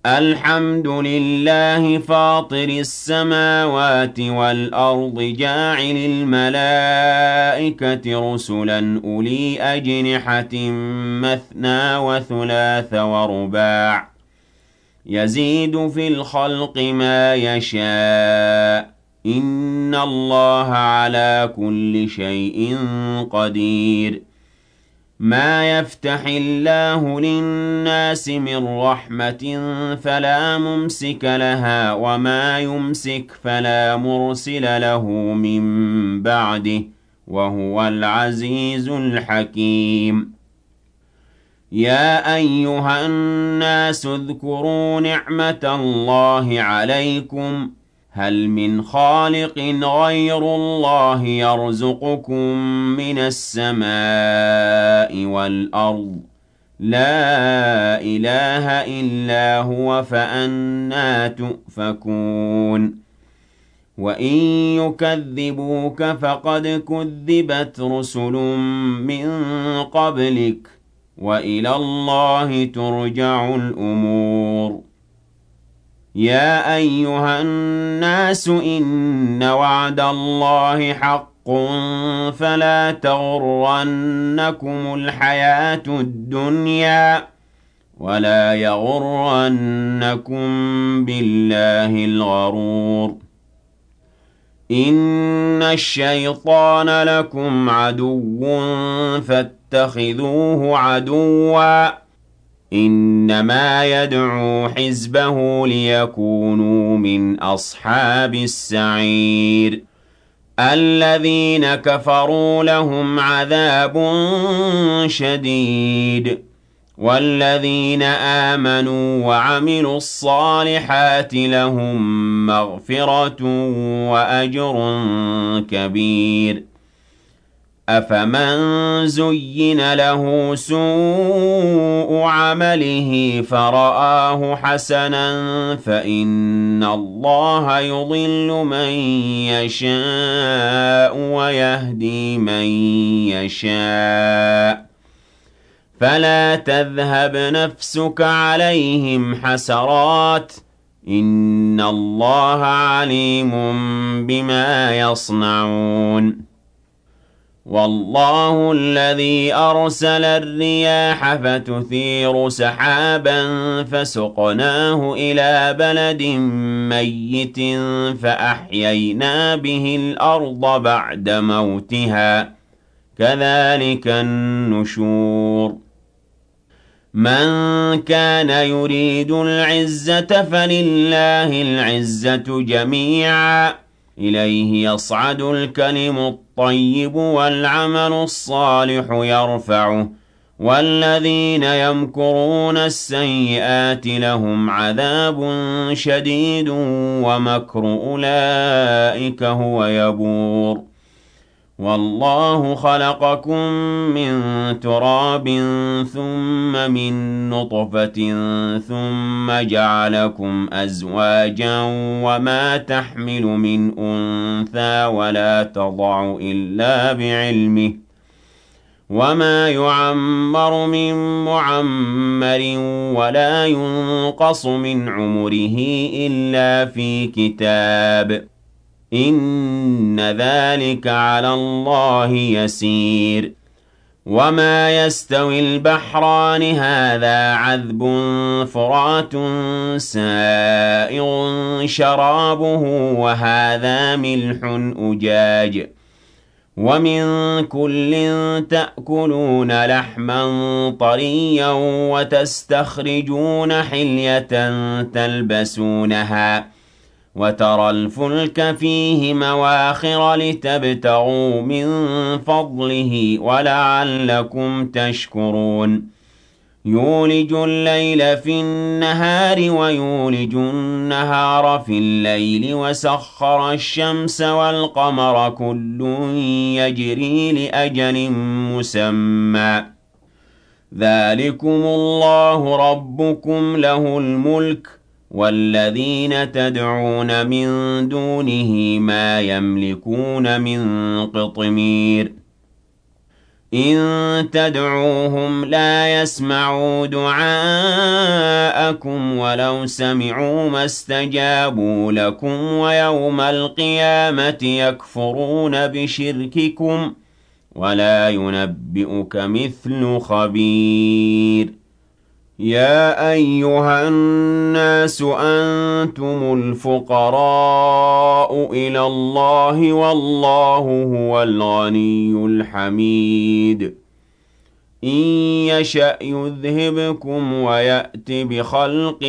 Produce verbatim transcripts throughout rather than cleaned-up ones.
الحمد لله فاطر السماوات والأرض جاعل الملائكة رسلا أولي أجنحة مثنى وثلاث ورباع يزيد في الخلق ما يشاء إن الله على كل شيء قدير ما يفتح الله للناس من رحمة فلا ممسك لها وما يمسك فلا مرسل له من بعده وهو العزيز الحكيم يا أيها الناس اذكروا نعمة الله عليكم هل من خالق غير الله يرزقكم من السماء والأرض لا إله إلا هو فأنى تؤفكون وإن يكذبوك فقد كذبت رسل من قبلك وإلى الله ترجع الأمور يا أيها الناس إن وعد الله حق فلا تغرنكم الحياة الدنيا ولا يغرنكم بالله الغرور إن الشيطان لكم عدو فاتخذوه عدوا إنما يدعو حزبه ليكونوا من أصحاب السعير الذين كفروا لهم عذاب شديد والذين آمنوا وعملوا الصالحات لهم مغفرة وأجر كبير أفمن زين له سوء عمله فرآه حسنا فإن الله يضل من يشاء ويهدي من يشاء فلا تذهب نفسك عليهم حسرات إن الله عليم بما يصنعون والله الذي أرسل الرياح فتثير سحابا فسقناه إلى بلد ميت فأحيينا به الأرض بعد موتها كذلك النشور من كان يريد العزة فلله العزة جميعا إليه يصعد الكلم الطيب والعمل الصالح يرفعه والذين يمكرون السيئات لهم عذاب شديد ومكر أولئك هو يبور والله خلقكم من تراب ثم من نطفة ثم جعلكم أزواجا وما تحمل من أنثى ولا تضع إلا بعلمه وما يعمر من معمر ولا ينقص من عمره إلا في كتاب إن ذلك على الله يسير وما يستوي البحران هذا عذب فرات سائغ شرابه وهذا ملح أجاج ومن كل تأكلون لحما طريا وتستخرجون حلية تلبسونها وترى الفلك فيه مواخر لتبتغوا من فضله ولعلكم تشكرون يولج الليل في النهار ويولج النهار في الليل وسخر الشمس والقمر كل يجري لأجل مسمى ذلكم الله ربكم له الملك والذين تدعون من دونه ما يملكون من قطمير إن تدعوهم لا يسمعوا دعاءكم ولو سمعوا ما استجابوا لكم ويوم القيامة يكفرون بشرككم ولا ينبئك مثل خبير. يا أيها الناس أنتم الفقراء إلى الله والله هو الغني الحميد. إن يشأ يذهبكم ويأت بخلق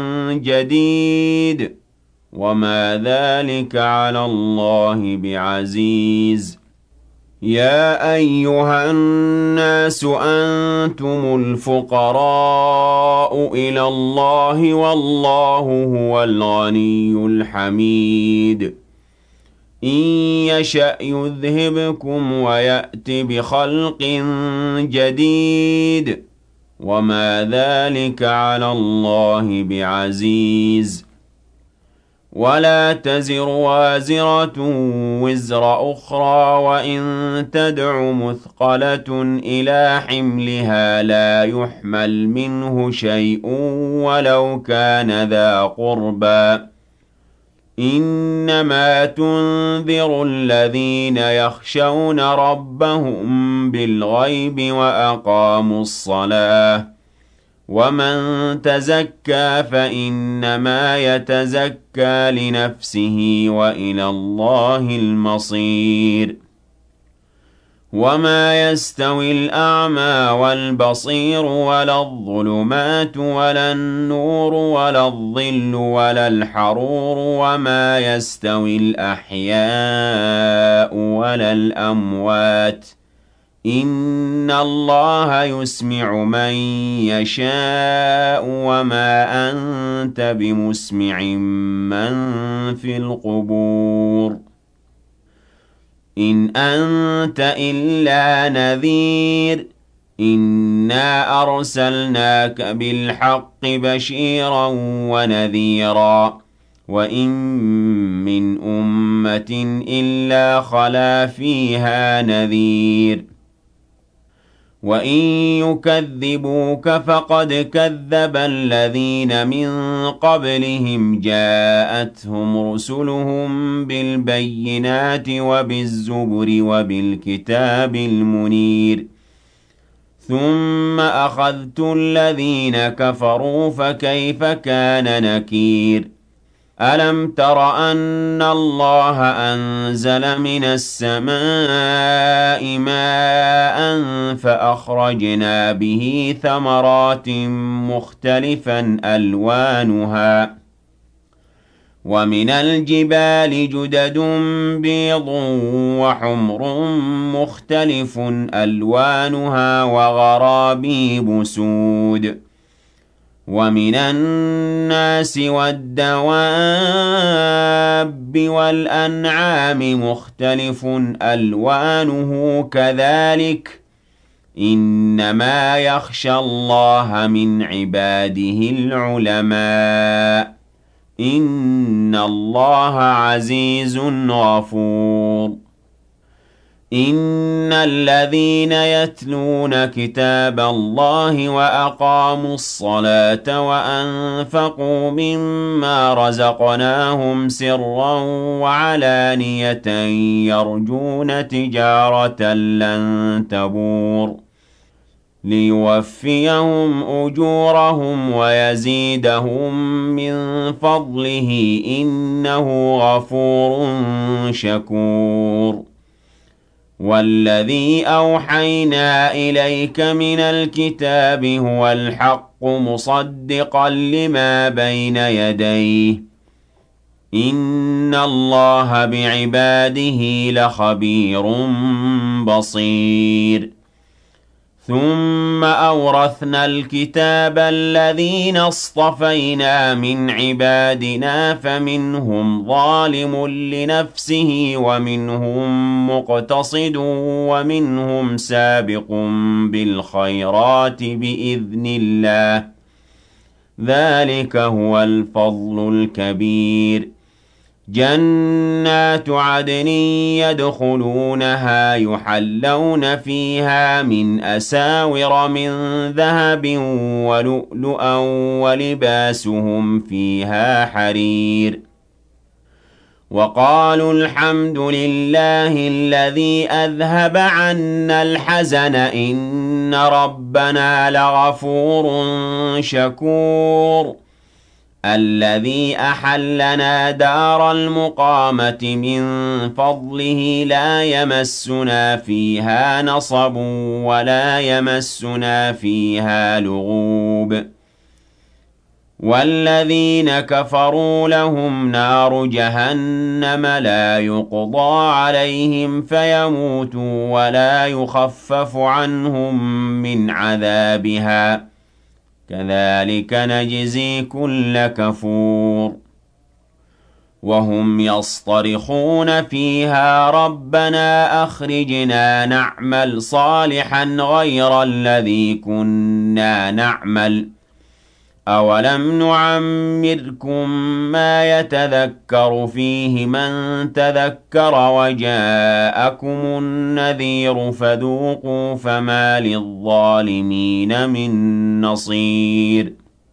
جديد وما ذلك على الله بعزيز. يا أيها الناس أنتم الفقراء إلى الله والله هو الغني الحميد. إن يشأ يذهبكم ويأت بخلق جديد وما ذلك على الله بعزيز. ولا تزر وازرة وزر أخرى وإن تدع مثقلة إلى حملها لا يحمل منه شيء ولو كان ذا قربى. إنما تنذر الذين يخشون ربهم بالغيب وأقاموا الصلاة ومن تزكى فإنما يتزكى لنفسه وإلى الله المصير. وما يستوي الأعمى والبصير ولا الظلمات ولا النور ولا الظل ولا الحرور وما يستوي الأحياء ولا الأموات. إن الله يسمع من يشاء وما أنت بمسمع من في القبور. إن أنت إلا نذير. إنا أرسلناك بالحق بشيرا ونذيرا وإن من أمة إلا خلا فيها نذير. وإن يكذبوك فقد كذب الذين من قبلهم جاءتهم رسلهم بالبينات وبالزبر وبالكتاب المنير. ثم أخذت الذين كفروا فكيف كان نكير. ألم تر أن الله أنزل من السماء ماء فأخرجنا به ثمرات مختلفا ألوانها ومن الجبال جدد بيض وحمر مختلف ألوانها وغرابيب سود. ومن الناس والدواب والأنعام مختلف ألوانه كذلك إنما يخشى الله من عباده العلماء إن الله عزيز غفور. إن الذين يتلون كتاب الله وأقاموا الصلاة وأنفقوا مما رزقناهم سرا وعلانية يرجون تجارة لن تبور ليوفيهم أجورهم ويزيدهم من فضله إنه غفور شكور. والذي أوحينا إليك من الكتاب هو الحق مصدقا لما بين يديه إن الله بعباده لخبير بصير. ثم أورثنا الكتاب الذين اصطفينا من عبادنا فمنهم ظالم لنفسه ومنهم مقتصد ومنهم سابق بالخيرات بإذن الله ذلك هو الفضل الكبير. جنات عدن يدخلونها يحلون فيها من أساور من ذهب ولؤلؤا ولباسهم فيها حرير وقالوا الحمد لله الذي أذهب عنا الحزن إن ربنا لغفور شكور الذي أحلنا دار المقامة من فضله لا يمسنا فيها نصب ولا يمسنا فيها لغوب والذين كفروا لهم نار جهنم لا يقضى عليهم فيموتوا ولا يخفف عنهم من عذابها كذلك نجزي كل كفور وهم يصطرخون فيها ربنا أخرجنا نعمل صالحا غير الذي كنا نعمل أولم نعمركم ما يتذكر فيه من تذكر وجاءكم النذير فذوقوا فما للظالمين من نصير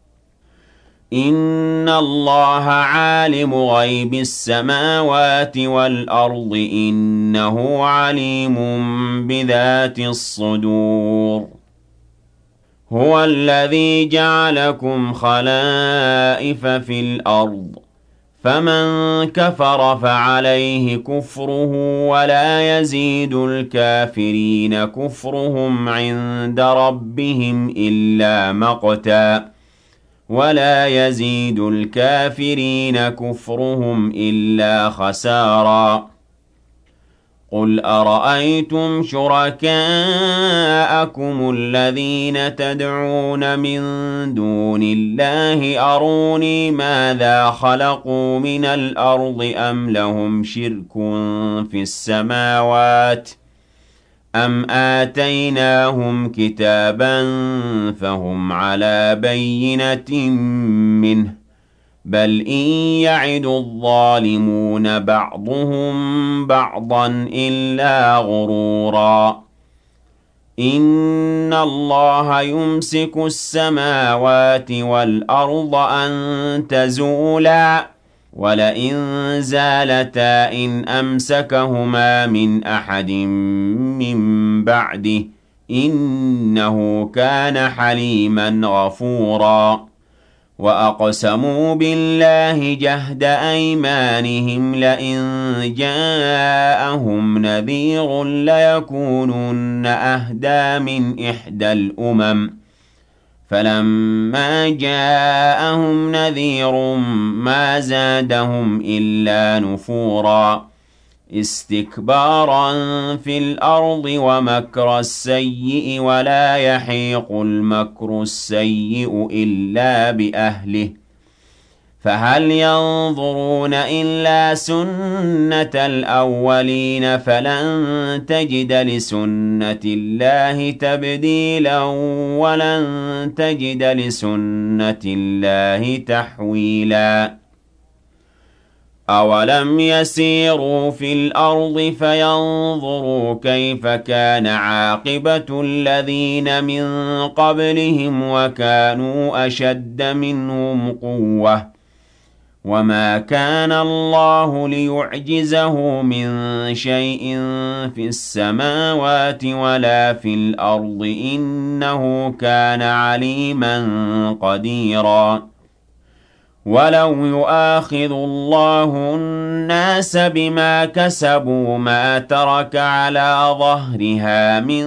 إن الله عالم غيب السماوات والأرض إنه عليم بذات الصدور هو الذي جعلكم خلائف في الأرض فمن كفر فعليه كفره ولا يزيد الكافرين كفرهم عند ربهم إلا مقتا ولا يزيد الكافرين كفرهم إلا خسارا قل أرأيتم شركاءكم الذين تدعون من دون الله أروني ماذا خلقوا من الأرض أم لهم شرك في السماوات أم آتيناهم كتابا فهم على بينة منه بل إن يعد الظالمون بعضهم بعضا إلا غرورا إن الله يمسك السماوات والأرض أن تزولا ولئن زالتا إن أمسكهما من أحد من بعده إنه كان حليما غفورا وأقسموا بالله جهد أيمانهم لئن جاءهم نذير ليكونن أهدى من إحدى الأمم فلما جاءهم نذير ما زادهم إلا نفورا استكبارا في الأرض ومكر السيء ولا يحيق المكر السيء إلا بأهله فهل ينظرون إلا سنة الأولين فلن تجد لسنة الله تبديلا ولن تجد لسنة الله تحويلا أولم يسيروا في الأرض فينظروا كيف كان عاقبة الذين من قبلهم وكانوا أشد منهم قوة وما كان الله ليعجزه من شيء في السماوات ولا في الأرض إنه كان عليما قديرا ولو يؤاخذ الله الناس بما كسبوا ما ترك على ظهرها من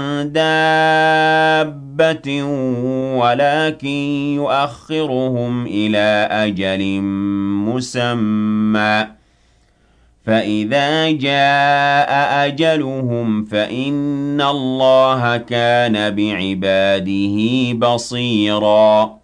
دابة ولكن يؤخرهم إلى أجل مسمى فإذا جاء أجلهم فإن الله كان بعباده بصيراً